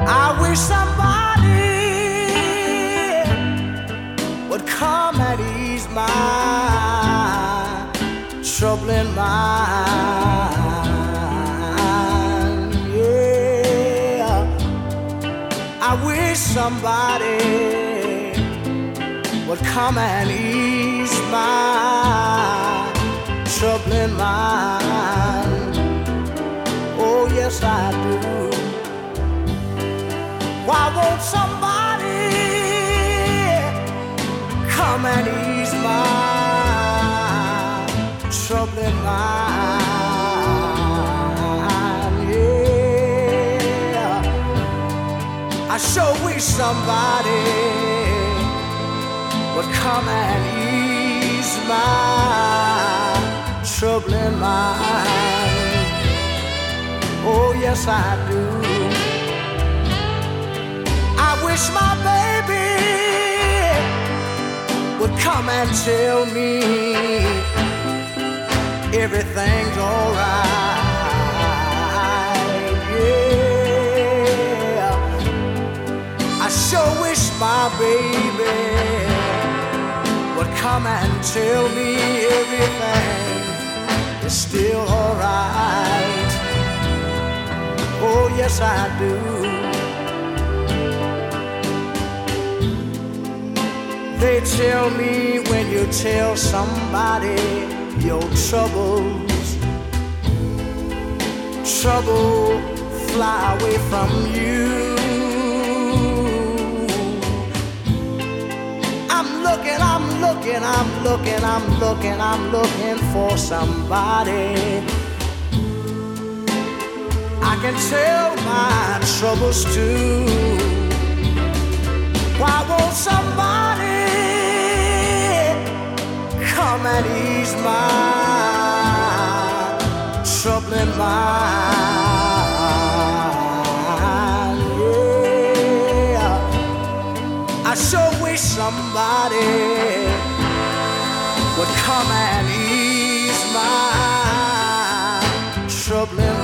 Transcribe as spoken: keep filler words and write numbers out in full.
I wish somebody would come and ease my troubling mind. Yeah, I wish somebody would come and ease my troubling mind. Oh yes, I do. Why won't somebody come and ease my troubling mind? Yeah, I sure wish somebody would come and ease my troubling mind. Oh yes, I do. I wish my baby would come and tell me everything's alright. Yeah, I sure wish my baby would come and tell me everything is still alright. Oh yes, I do. They tell me when you tell somebody your troubles, trouble fly away from you. I'm looking, I'm looking, I'm looking, I'm looking, I'm looking for somebody I can tell my troubles to. Why won't somebody come and ease my troubling mind? Yeah, I sure wish somebody would come and ease my troubling